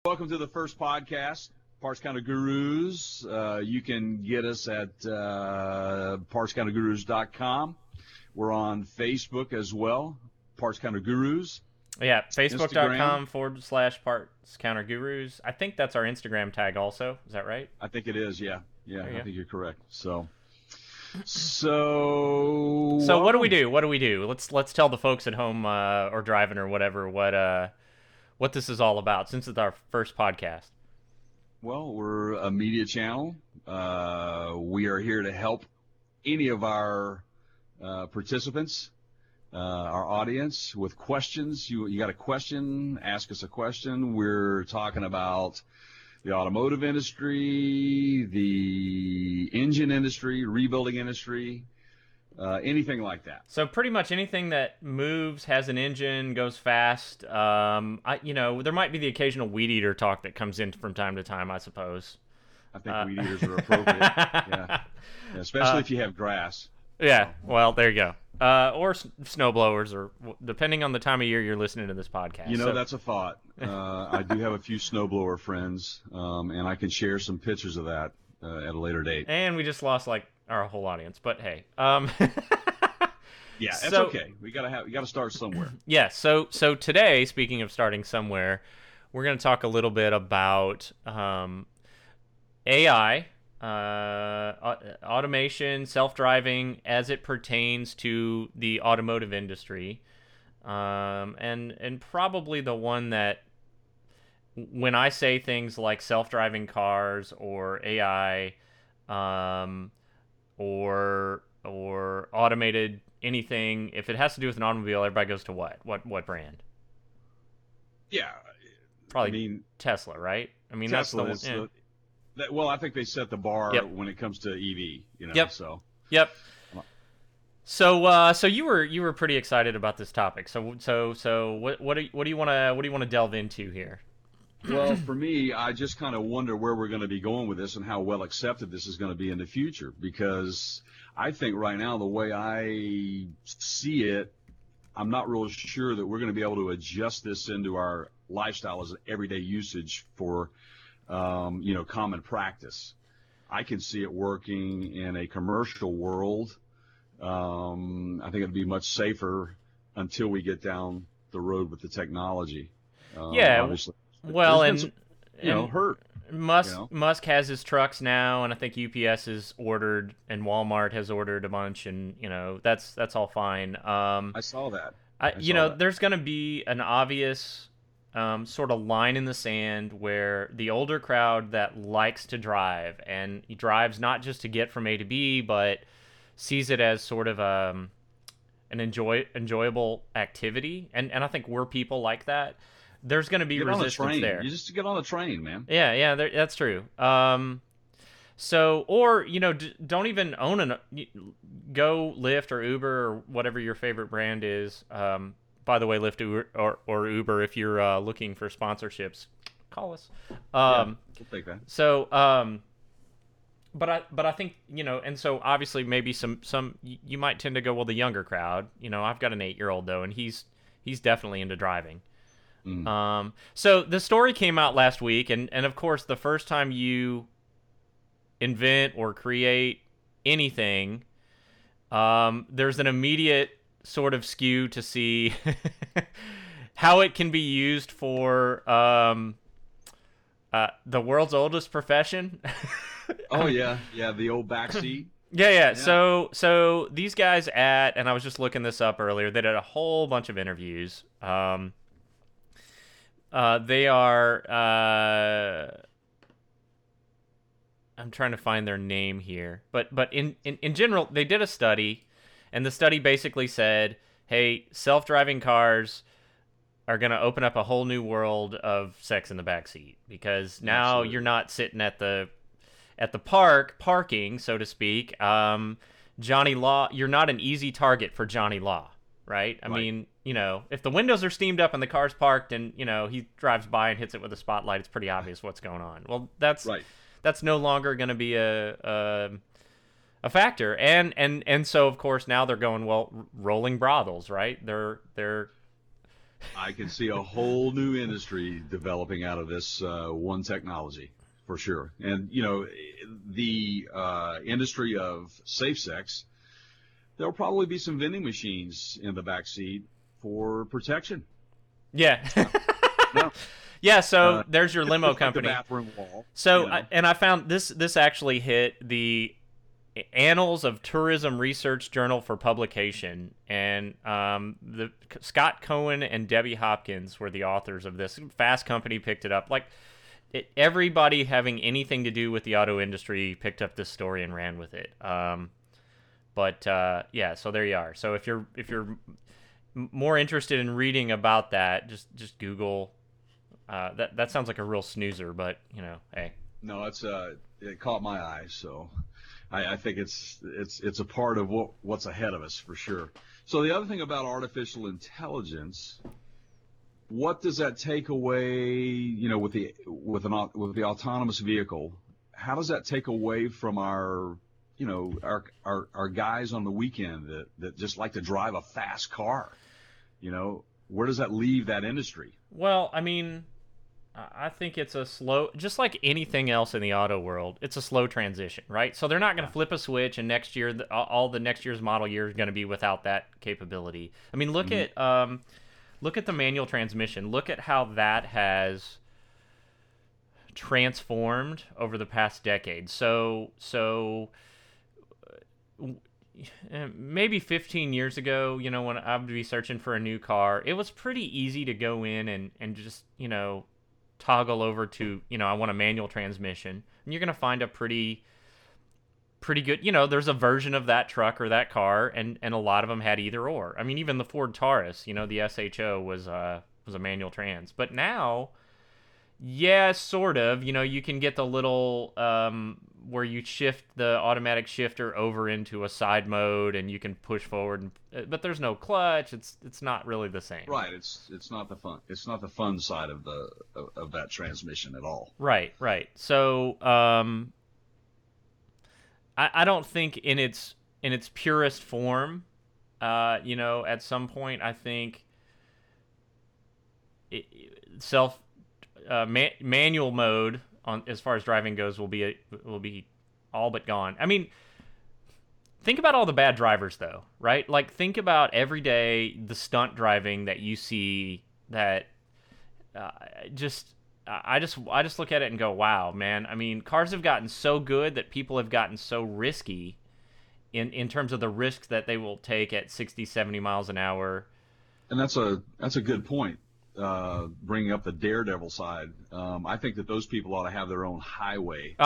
Welcome to the first podcast, Parts Counter Gurus. You can get us at partscountergurus.com. We're on Facebook as well, Parts Counter Gurus. Yeah, facebook.com/Parts Counter Gurus. I think that's our Instagram tag also. Is that right? I think it is, yeah. I think you're correct. So what do we do? Let's tell the folks at home or driving or whatever what this is all about, since it's our first podcast. Well, we're a media channel. We are here to help any of our participants, our audience, with questions. You got a question, ask us a question. We're talking about the automotive industry, the engine industry, rebuilding industry, anything like that. So pretty much anything that moves, has an engine, goes fast. There might be the occasional weed eater talk that comes in from time to time, I suppose. I think weed eaters are appropriate. Yeah, especially if you have grass. Yeah, well, there you go. Or snowblowers, or depending on the time of year you're listening to this podcast. That's a thought. I do have a few snowblower friends, and I can share some pictures of that at a later date. And we just lost our whole audience, but hey. Yeah, that's okay. We gotta start somewhere. Yeah. So today, speaking of starting somewhere, we're gonna talk a little bit about AI. Automation, self-driving as it pertains to the automotive industry, and probably the one that, when I say things like self-driving cars or AI, or automated anything, if it has to do with an automobile, everybody goes to what brand? Yeah, probably Tesla, right? I mean, Tesla that's the one. Well, I think they set the bar when it comes to EV. Yep. So. Yep. So you were pretty excited about this topic. So what do you want to delve into here? Well, for me, I just kind of wonder where we're going to be going with this and how well accepted this is going to be in the future. Because I think right now, the way I see it, I'm not real sure that we're going to be able to adjust this into our lifestyle as an everyday usage for common practice. I can see it working in a commercial world. I think it'd be much safer until we get down the road with the technology. Obviously. Well, hurt. Musk has his trucks now, and I think UPS is ordered, and Walmart has ordered a bunch, and that's all fine. I saw that. There's going to be an obvious sort of line in the sand where the older crowd that likes to drive, and he drives not just to get from A to B, but sees it as sort of an enjoyable activity, and I think we're people like that. There's going to be resistance there. You just get on a train, man. Yeah, that's true. Don't even own go Lyft or Uber or whatever your favorite brand is. By the way, Lyft or Uber, if you're looking for sponsorships, call us. We'll take that. So, but I think, and so obviously maybe some you might tend to go, well, the younger crowd. I've got an 8-year-old though, and he's definitely into driving. So the story came out last week, and of course, the first time you invent or create anything, there's an immediate sort of skew to see how it can be used for the world's oldest profession. Oh yeah, the old backseat. Yeah. So these guys and I was just looking this up earlier. They did a whole bunch of interviews. They are. I'm trying to find their name here, but in general, they did a study, and the study basically said, "Hey, self-driving cars are going to open up a whole new world of sex in the backseat, because now Absolutely. You're not sitting at the parking, so to speak. Johnny Law, you're not an easy target for Johnny Law, right? I mean, if the windows are steamed up and the car's parked, and he drives by and hits it with a spotlight, it's pretty obvious what's going on. Well, that's right. That's no longer going to be a factor, and so of course now they're going, well, rolling brothels, right? They're I can see a whole new industry developing out of this one technology for sure. And the industry of safe sex, there'll probably be some vending machines in the back seat for protection. Yeah. No, Yeah, so there's your limo just like the company. bathroom wall. So, and I found this actually hit the Annals of Tourism Research Journal for publication, and the Scott Cohen and Debbie Hopkins were the authors of this. Fast Company picked it up. Like everybody having anything to do with the auto industry picked up this story and ran with it. But yeah, so there you are. So if you're more interested in reading about that, just Google. That sounds like a real snoozer, but hey. No, it caught my eye, so I think it's a part of what's ahead of us for sure. So the other thing about artificial intelligence, what does that take away? With the autonomous vehicle, how does that take away from our guys on the weekend that just like to drive a fast car? Where does that leave that industry? Well, I mean, I think it's a slow, just like anything else in the auto world, it's a slow transition, right? So they're not going to flip a switch, and next year, all the next year's model year is going to be without that capability. I mean, look at the manual transmission. Look at how that has transformed over the past decade. So maybe 15 years ago, when I would be searching for a new car, it was pretty easy to go in and just, toggle over to, I want a manual transmission. And you're going to find a pretty good, there's a version of that truck or that car, and a lot of them had either or. I mean, even the Ford Taurus, the SHO was a manual trans. But now, yeah, sort of. You can get the little where you shift the automatic shifter over into a side mode, and you can push forward, but there's no clutch. It's not really the same. Right. It's not the fun. It's not the fun side of that transmission at all. Right. So I don't think in its purest form, at some point I think manual mode on as far as driving goes will be all but gone. I mean, think about all the bad drivers though, right? Like think about every day the stunt driving that you see that I just look at it and go, wow, man. I mean, cars have gotten so good that people have gotten so risky in terms of the risks that they will take at 60, 70 miles an hour. And that's a good point. Bringing up the daredevil side, I think that those people ought to have their own highway.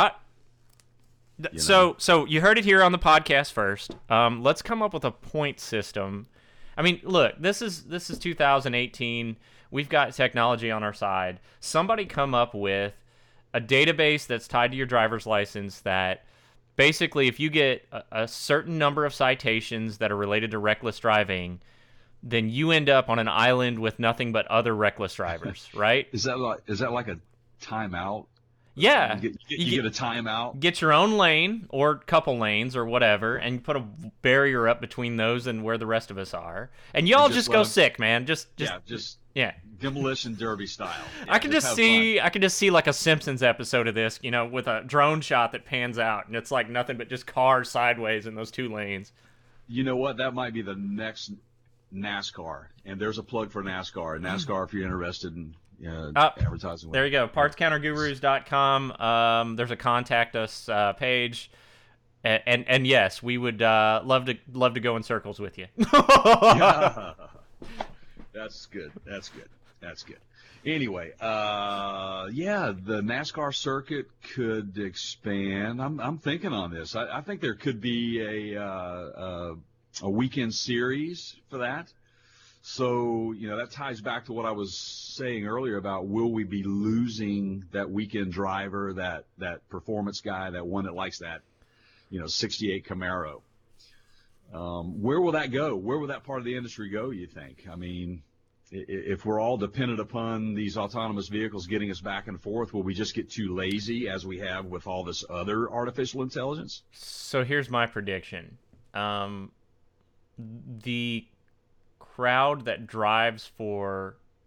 So you heard it here on the podcast first. Let's come up with a point system. I mean, look, this is 2018. We've got technology on our side. Somebody come up with a database that's tied to your driver's license that basically, if you get a certain number of citations that are related to reckless driving, then you end up on an island with nothing but other reckless drivers, right? Is that like a timeout? Yeah. You get a timeout? Get your own lane or couple lanes or whatever, and put a barrier up between those and where the rest of us are. And y'all just go sick, man. Just demolition derby style. Yeah, I can just see like a Simpsons episode of this, with a drone shot that pans out, and it's like nothing but just cars sideways in those two lanes. You know what? That might be the next NASCAR, and there's a plug for NASCAR. NASCAR, if you're interested in advertising. There you go, partscountergurus.com. There's a contact us page, and yes, we would love to go in circles with you. Yeah. That's good. Anyway, the NASCAR circuit could expand. I'm thinking on this. I think there could be a weekend series for that. So, that ties back to what I was saying earlier about will we be losing that weekend driver, that performance guy, that one that likes that, 68 Camaro. Where will that go? Where will that part of the industry go, you think? I mean, if we're all dependent upon these autonomous vehicles getting us back and forth, will we just get too lazy as we have with all this other artificial intelligence? So here's my prediction. The crowd that drives for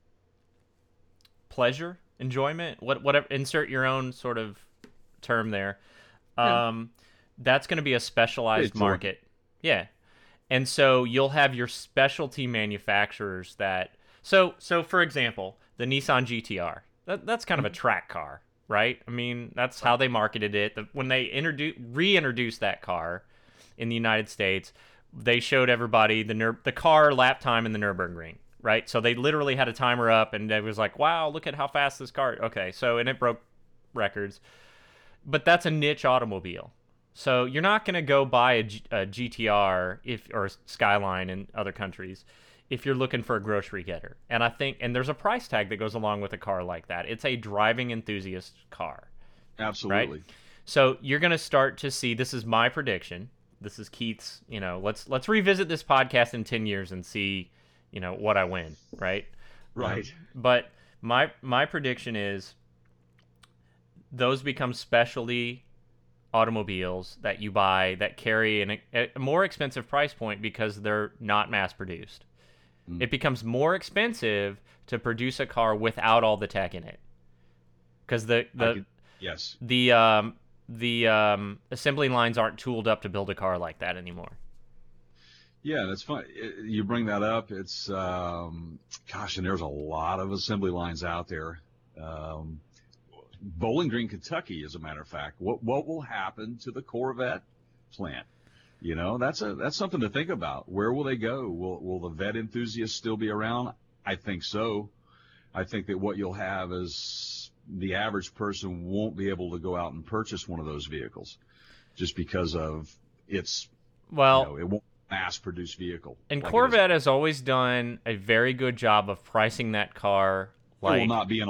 pleasure, enjoyment, whatever, insert your own sort of term there. Yeah. That's going to be a specialized Enjoyment. market. Yeah. And so you'll have your specialty manufacturers that so for example, the Nissan GTR. That's kind of a track car, right? I mean, that's how they marketed it. When they reintroduced that car in the United States, they showed everybody the car lap time in the Nürburgring, right? So they literally had a timer up, and it was like, wow, look at how fast this car. Okay, so and it broke records, but that's a niche automobile. So you're not going to go buy a GTR or Skyline in other countries if you're looking for a grocery getter. And I think and there's a price tag that goes along with a car like that. It's a driving enthusiast car. Absolutely. Right? So you're going to start to see, this is my prediction. This is Keith's, let's revisit this podcast in 10 years and see, what I win, right? Right. But my prediction is those become specialty automobiles that you buy that carry a more expensive price point because they're not mass produced. It becomes more expensive to produce a car without all the tech in it, because yes, the assembly lines aren't tooled up to build a car like that anymore. Yeah, that's fun. You bring that up. It's gosh, and there's a lot of assembly lines out there. Bowling Green, Kentucky, as a matter of fact. What will happen to the Corvette plant? That's something to think about. Where will they go? Will the vet enthusiasts still be around? I think so. I think that what you'll have is the average person won't be able to go out and purchase one of those vehicles just because of it won't mass-produced vehicle. And like Corvette has always done a very good job of pricing that car. It will not be an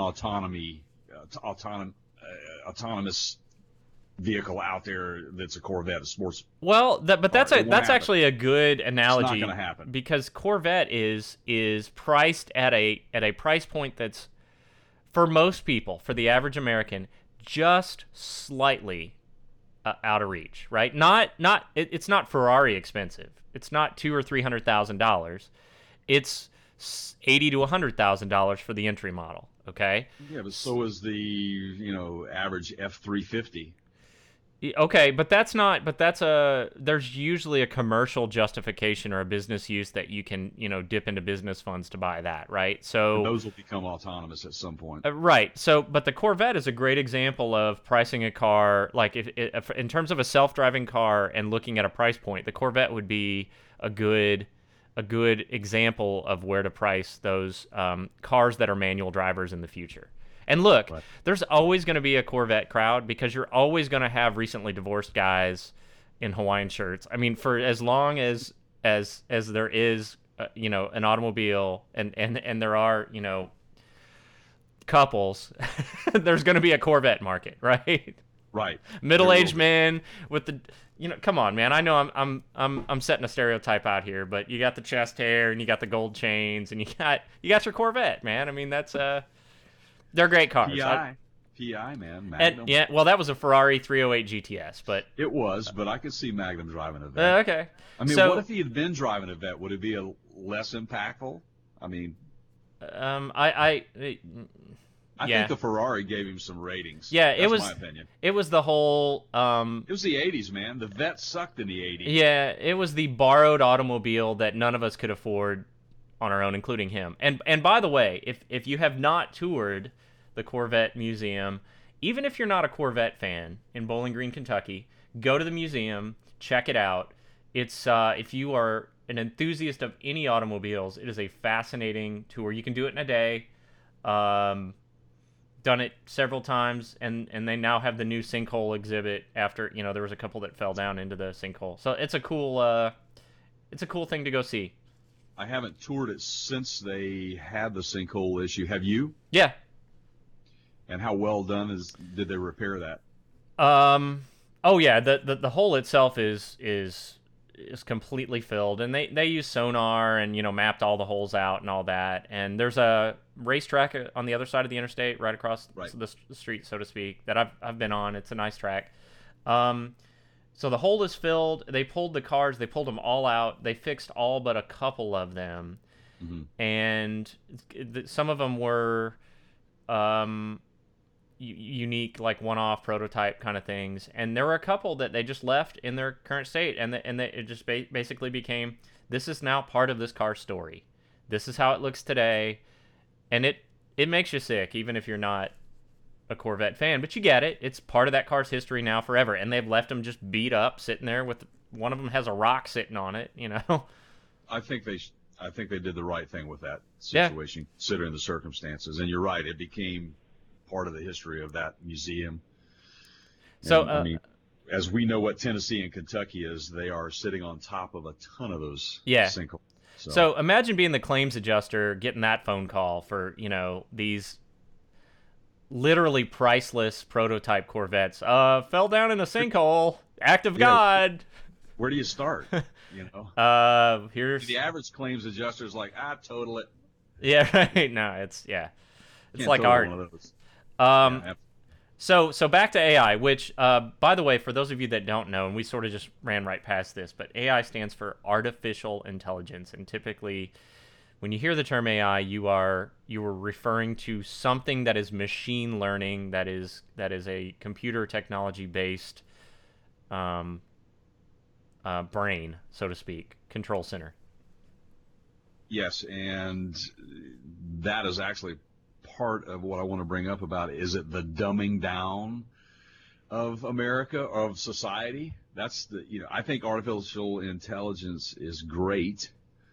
autonomous vehicle out there that's a Corvette, a sports. Well, that's actually a good analogy. It's not going to happen because Corvette is priced at a price point that's, for most people, for the average American, just slightly out of reach, right? It's not Ferrari expensive. It's not $200,000 or $300,000. It's $80,000 to $100,000 for the entry model. Okay. Yeah, but so is the average F-350. Okay, but there's usually a commercial justification or a business use that you can, dip into business funds to buy that, right? So and those will become autonomous at some point. Right. So, but the Corvette is a great example of pricing a car, like if in terms of a self-driving car and looking at a price point, the Corvette would be a good example of where to price those cars that are manual drivers in the future. And look, right. There's always going to be a Corvette crowd because you're always going to have recently divorced guys in Hawaiian shirts. I mean, for as long as there is, an automobile and there are, couples, there's going to be a Corvette market, right? Right. Middle-aged men with the, come on, man. I know I'm setting a stereotype out here, but you got the chest hair and you got the gold chains and you got your Corvette, man. I mean, that's they're great cars. PI, man. Magnum. Well, that was a Ferrari 308 GTS, but it was. But I could see Magnum driving a Vet. Okay. I mean, what if he had been driving a Vet? Would it be less impactful? I mean, I think the Ferrari gave him some ratings. Yeah, That's my opinion. It was the whole. It was the '80s, man. The Vet sucked in the '80s. Yeah, it was the borrowed automobile that none of us could afford on our own, including him. And by the way, if you have not toured the Corvette Museum, even if you're not a Corvette fan in Bowling Green, Kentucky, go to the museum, check it out. It's if you are an enthusiast of any automobiles, it is a fascinating tour. You can do it in a day. Done it several times, and they now have the new sinkhole exhibit after, there was a couple that fell down into the sinkhole. So it's a cool thing to go see. I haven't toured it since they had the sinkhole issue. Have you? Yeah. And how well done did they repair that? Oh yeah, the hole itself is completely filled, and they use sonar and mapped all the holes out and all that. And there's a racetrack on the other side of the interstate, right across the street, so to speak, that I've been on. It's a nice track. So the hole is filled. They pulled the cars. They pulled them all out. They fixed all but a couple of them, and some of them were unique, like one-off prototype kind of things, and there were a couple that they just left in their current state, and it just basically became, this is now part of this car's story. This is how it looks today, and it makes you sick, even if you're not a Corvette fan, but you get it. It's part of that car's history now forever, and they've left them just beat up, sitting there with one of them has a rock sitting on it. I think they did the right thing with that situation, considering the circumstances. And you're right, it became part of the history of that museum. So, and, I mean, as we know what Tennessee and Kentucky is, they are sitting on top of a ton of those sinkholes. So imagine being the claims adjuster, getting that phone call for, these literally priceless prototype Corvettes. Fell down in a sinkhole. Act of God. Where do you start? Here's the average claims adjuster is like, total it. Yeah, right. No, it's like art. One of those. So back to AI, which, by the way, for those of you that don't know, and we sort of just ran right past this, but AI stands for artificial intelligence, and typically, when you hear the term AI, you are referring to something that is machine learning, that is a computer technology based brain, so to speak, control center. Yes, and that is actually part of what I want to bring up about, is it the dumbing down of America, of society? That's I think artificial intelligence is great.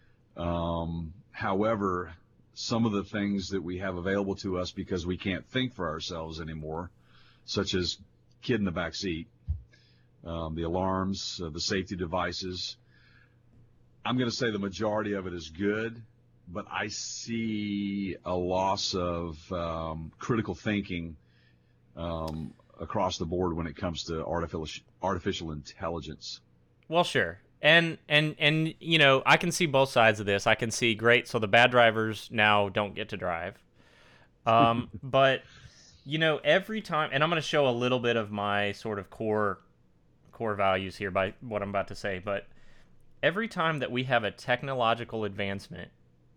However, some of the things that we have available to us because we can't think for ourselves anymore, such as kid in the back seat, the alarms, the safety devices, I'm going to say the majority of it is good, but I see a loss of critical thinking across the board when it comes to artificial intelligence. Well, sure. And I can see both sides of this. I can see, great, so the bad drivers now don't get to drive. But every time, and I'm going to show a little bit of my sort of core values here by what I'm about to say, but every time that we have a technological advancement,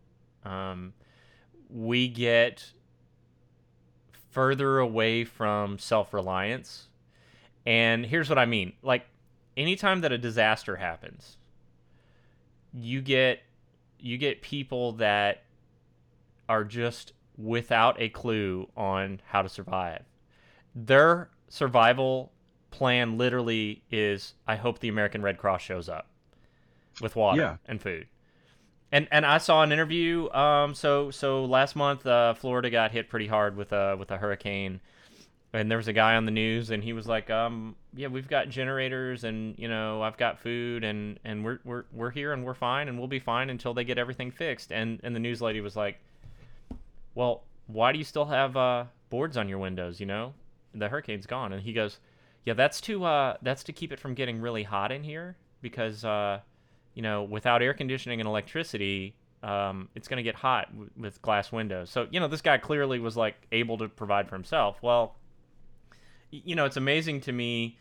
we get further away from self-reliance. And here's what I mean. Like, anytime that a disaster happens, you get people that are just without a clue on how to survive. Their survival plan literally is, I hope the American Red Cross shows up with water and food. And I saw an interview. So last month, Florida got hit pretty hard with a hurricane, and there was a guy on the news, and he was like, we've got generators, and I've got food, and we're here, and we're fine, and we'll be fine until they get everything fixed. And the news lady was like, well, why do you still have boards on your windows? The hurricane's gone. And he goes, yeah, that's to keep it from getting really hot in here, because without air conditioning and electricity, it's going to get hot with glass windows. So, this guy clearly was like able to provide for himself. Well, it's amazing to me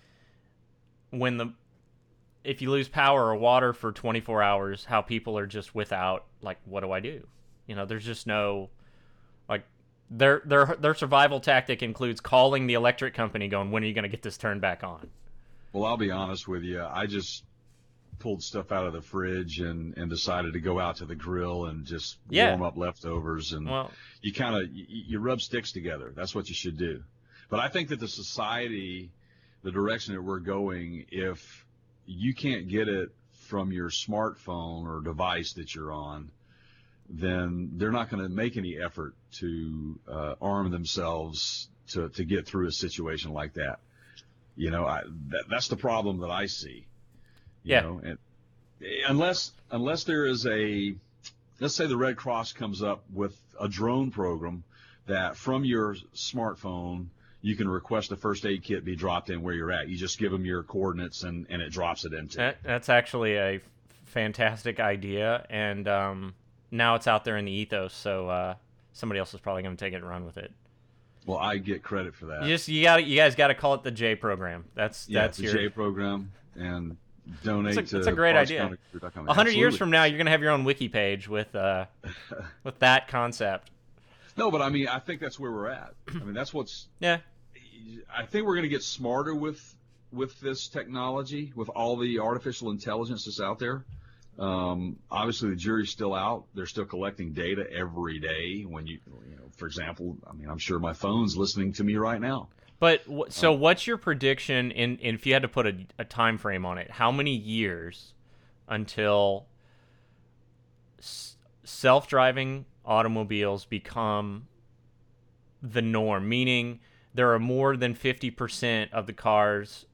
if you lose power or water for 24 hours, how people are just without, like, what do I do? There's just no, like, their survival tactic includes calling the electric company going, when are you going to get this turned back on? Well, I'll be honest with you. I just pulled stuff out of the fridge and decided to go out to the grill and just warm up leftovers. And you rub sticks together. That's what you should do. But I think that the society, the direction that we're going, if you can't get it from your smartphone or device that you're on, then they're not going to make any effort to arm themselves to get through a situation like that. That's the problem that I see. You know, and unless there is let's say the Red Cross comes up with a drone program that from your smartphone you can request a first aid kit be dropped in where you're at. You just give them your coordinates and it drops it into. That's actually a fantastic idea, and now it's out there in the ethos, so somebody else is probably going to take it and run with it. Well, I get credit for that. You guys got to call it the J program. That's the your J program, and donate to. It's a great idea. 100 years from now, you're going to have your own wiki page with that concept. No, but I mean, I think that's where we're at. I mean, that's what's I think we're going to get smarter with this technology, with all the artificial intelligence that's out there. Obviously, the jury's still out. They're still collecting data every day. When for example, I mean, I'm sure my phone's listening to me right now. But so, what's your prediction? In if you had to put a time frame on it, how many years until self-driving automobiles become the norm? Meaning, there are more than 50% of the cars.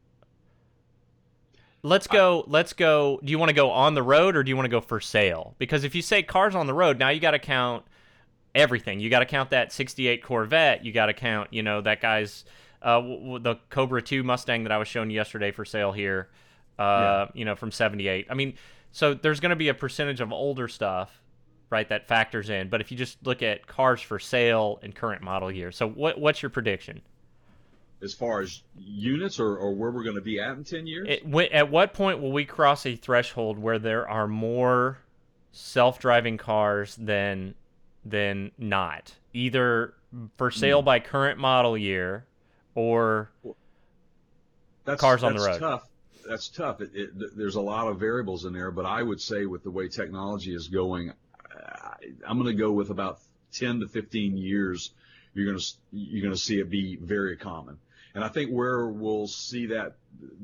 Let's go. Do you want to go on the road or do you want to go for sale? Because if you say cars on the road, now you got to count everything. You got to count that 68 Corvette. You got to count, that guy's the Cobra 2 Mustang that I was showing you yesterday for sale here, from 78. I mean, so there's going to be a percentage of older stuff, right, that factors in. But if you just look at cars for sale and current model year, so what's your prediction? As far as units or where we're going to be at in 10 years? At what point will we cross a threshold where there are more self-driving cars than not? Either for sale by current model year or cars on the road? Tough. That's tough. There's a lot of variables in there, but I would say with the way technology is going, I'm going to go with about 10 to 15 years. You're going to see it be very common. And I think where we'll see that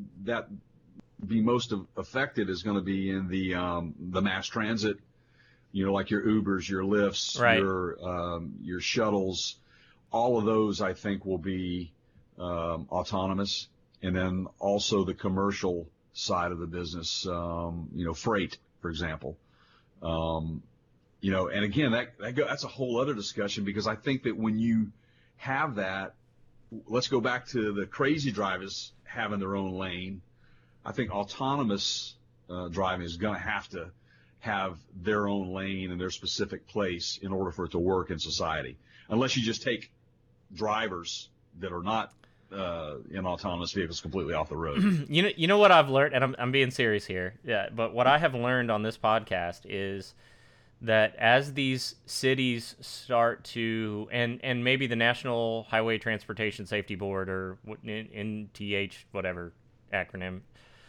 be most affected is going to be in the mass transit, like your Ubers, your Lyfts, right, your shuttles. All of those, I think, will be autonomous. And then also the commercial side of the business, freight, for example. And again, that's a whole other discussion, because I think that when you have that, let's go back to the crazy drivers having their own lane. I think autonomous driving is going to have their own lane and their specific place in order for it to work in society. Unless you just take drivers that are not in autonomous vehicles completely off the road. You know what I've learned, and I'm being serious here. Yeah, but what I have learned on this podcast is that as these cities start to, and maybe the National Highway Transportation Safety Board, or NTH, whatever acronym,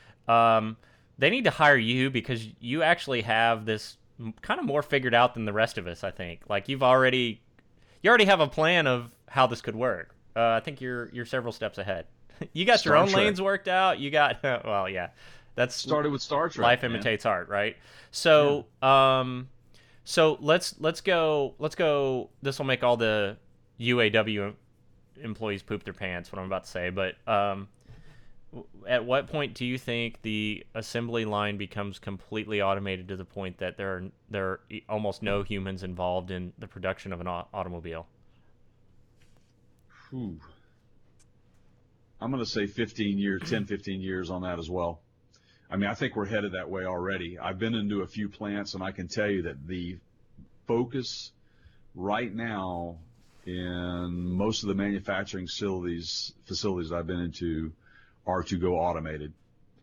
they need to hire you, because you actually have this kind of more figured out than the rest of us, I think. Like you already have a plan of how this could work. I think you're several steps ahead. You got your own lanes worked out. You got well, yeah. That's started with Star Trek. Life imitates art, right? So, so let's go. This will make all the UAW employees poop their pants, what I'm about to say. But at what point do you think the assembly line becomes completely automated to the point that there are almost no humans involved in the production of an automobile? I'm going to say 10, 15 years on that as well. I mean, I think we're headed that way already. I've been into a few plants, and I can tell you that the focus right now in most of the manufacturing facilities I've been into are to go automated,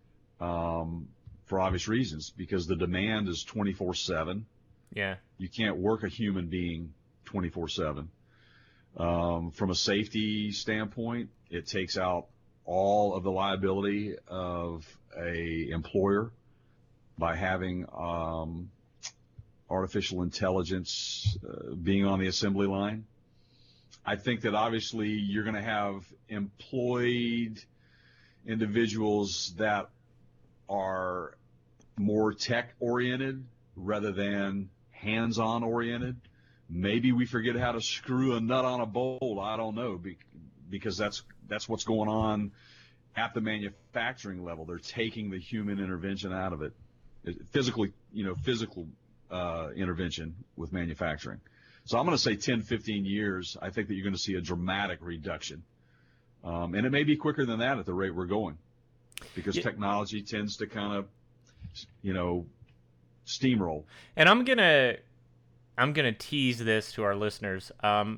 for obvious reasons, because the demand is 24/7. Yeah. You can't work a human being 24/7. From a safety standpoint, it takes out all of the liability of a employer by having artificial intelligence being on the assembly line. I think that obviously you're going to have employed individuals that are more tech oriented rather than hands-on oriented. Maybe we forget how to screw a nut on a bolt. I don't know, because that's what's going on at the manufacturing level. They're taking the human intervention out of it, physical intervention with manufacturing. So I'm going to say 10, 15 years. I think that you're going to see a dramatic reduction, and it may be quicker than that at the rate we're going, because technology tends to kind of, steamroll. And I'm gonna tease this to our listeners.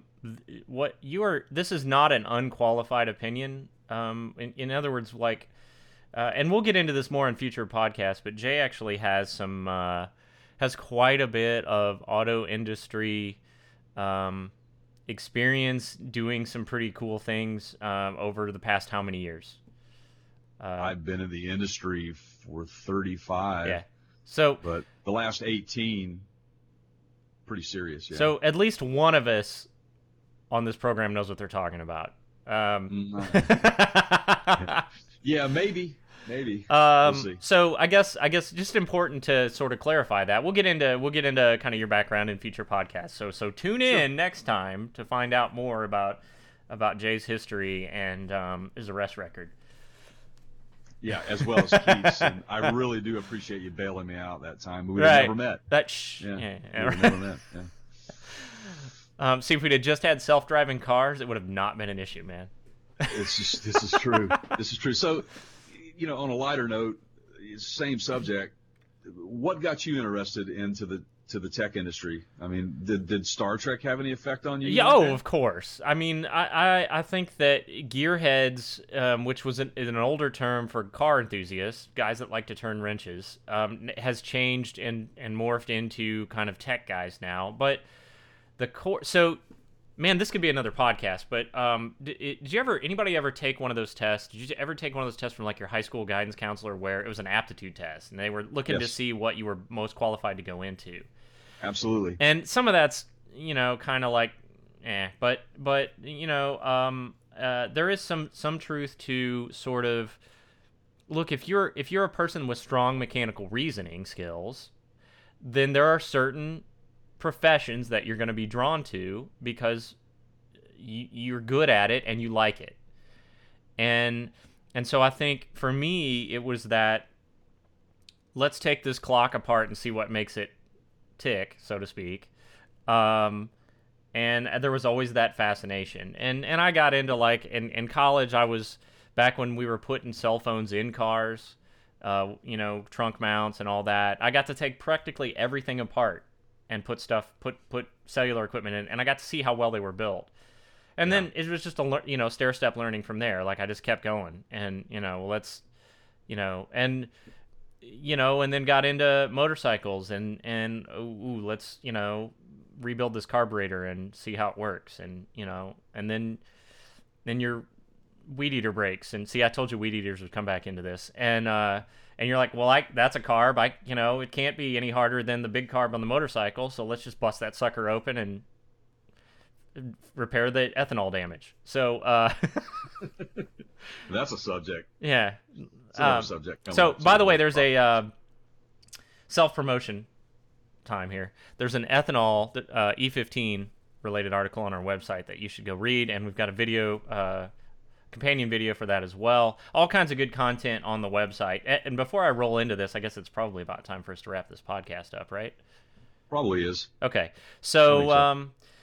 This is not an unqualified opinion. In other words, and we'll get into this more in future podcasts, but Jay actually has has quite a bit of auto industry experience doing some pretty cool things over the past how many years? I've been in the industry for 35. Yeah. So, but the last 18, pretty serious. Yeah. So at least one of us on this program knows what they're talking about. Yeah, maybe. We'll see. So I guess just important to sort of clarify that. We'll get into kind of your background in future podcasts. So tune in next time to find out more about Jay's history and his arrest record. Yeah, as well as Keith's. And I really do appreciate you bailing me out that time. We would have never met. We would have never met. Yeah. See, if we'd have just had self-driving cars, it would have not been an issue, man. This is true. This is true. So, on a lighter note, same subject. What got you interested into the tech industry? I mean, did Star Trek have any effect on you? Yeah, of course. I mean, I think that gearheads, which was an older term for car enthusiasts, guys that like to turn wrenches, has changed and morphed into kind of tech guys now. But the core, so man, this could be another podcast. But did anybody ever take one of those tests? Did you ever take one of those tests from like your high school guidance counselor, where it was an aptitude test and they were looking to see what you were most qualified to go into? Absolutely. And some of that's, kind of like, but there is some truth to sort of, look, if you're a person with strong mechanical reasoning skills, then there are certain professions that you're going to be drawn to because you're good at it and you like it. And so I think for me, it was that, let's take this clock apart and see what makes it tick, so to speak. And there was always that fascination. And I got into, like, in college, I was, back when we were putting cell phones in cars, trunk mounts and all that, I got to take practically everything apart and put cellular equipment in, and I got to see how well they were built. And then it was just a stair-step learning from there. Like, I just kept going, and and then got into motorcycles and let's rebuild this carburetor and see how it works, and and then your weed eater breaks, and see, I told you weed eaters would come back into this, and you're like, well, that's a carb. It can't be any harder than the big carb on the motorcycle, so let's just bust that sucker open and repair the ethanol damage. So that's a subject. Yeah. It's another subject. So, by the way, there's a self-promotion time here. There's an ethanol E15 related article on our website that you should go read, and we've got a video, companion video for that as well. All kinds of good content on the website. And before I roll into this, I guess it's probably about time for us to wrap this podcast up, right? Probably is. Okay. So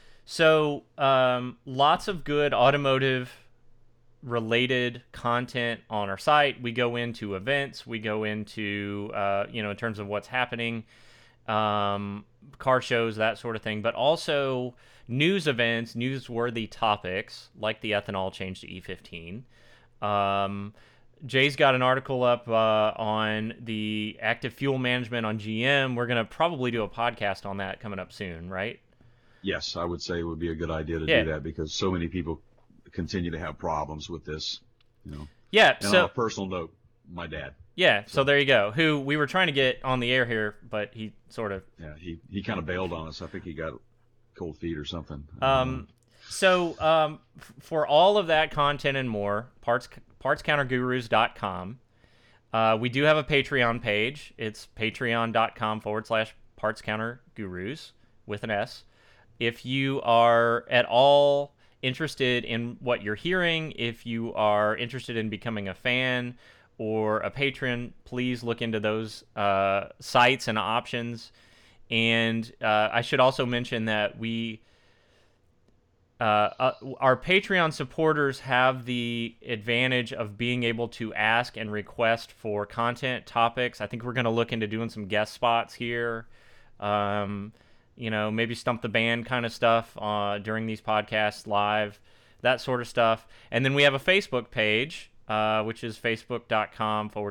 lots of good automotive related content on our site. We go into events, we go into in terms of what's happening, car shows, that sort of thing, but also news events, newsworthy topics like the ethanol change to E15. Jay's got an article up on the active fuel management on GM. We're going to probably do a podcast on that coming up soon, right? Yes, I would say it would be a good idea to do that, because so many people continue to have problems with this, Yeah. And on a personal note, my dad. Yeah. So there you go. Who we were trying to get on the air here, but he sort of. Yeah. He kind of bailed on us. I think he got cold feet or something. For all of that content and more, partscountergurus.com. We do have a Patreon page. It's patreon.com/partscountergurus with an S. If you are at all interested in what you're hearing, if you are interested in becoming a fan or a patron, please look into those sites and options. And I should also mention that our Patreon supporters have the advantage of being able to ask and request for content topics. I think we're going to look into doing some guest spots here. Maybe Stump the Band kind of stuff during these podcasts live, that sort of stuff. And then we have a Facebook page, which is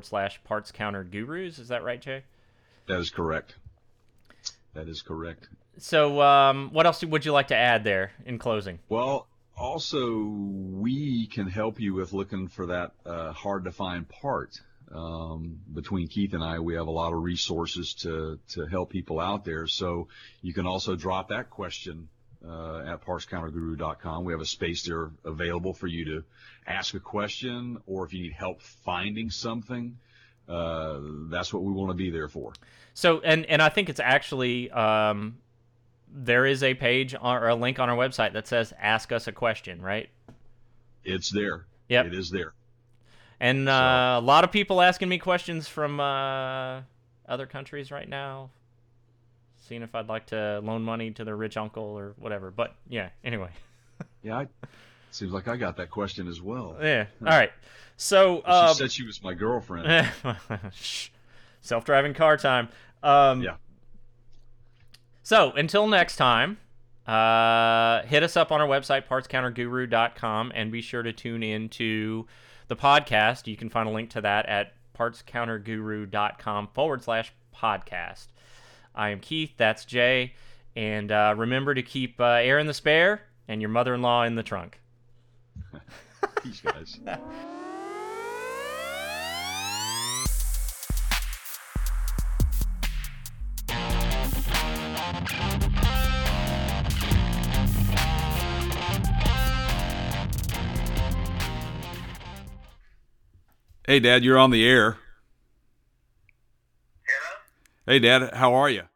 facebook.com/partscountergurus. Is that right, Jay? That is correct. So, what else would you like to add there in closing? Well, also, we can help you with looking for that hard to find part. Between Keith and I, we have a lot of resources to help people out there. So you can also drop that question at partscounterguru.com. We have a space there available for you to ask a question, or if you need help finding something, that's what we want to be there for. So, and I think it's actually there is a page or a link on our website that says "Ask us a question," right? It's there. Yep. It is there. And a lot of people asking me questions from other countries right now, seeing if I'd like to loan money to their rich uncle or whatever. But yeah, anyway. Yeah, seems like I got that question as well. Yeah. All right. So she said she was my girlfriend. Self-driving car time. Yeah. So until next time, hit us up on our website, partscounterguru.com, and be sure to tune in to the podcast. You can find a link to that at partscounterguru.com/podcast. I am Keith, that's Jay, and remember to keep air in the spare and your mother-in-law in the trunk. Peace, guys. Hey, Dad, you're on the air. Hello? Hey, Dad, how are you?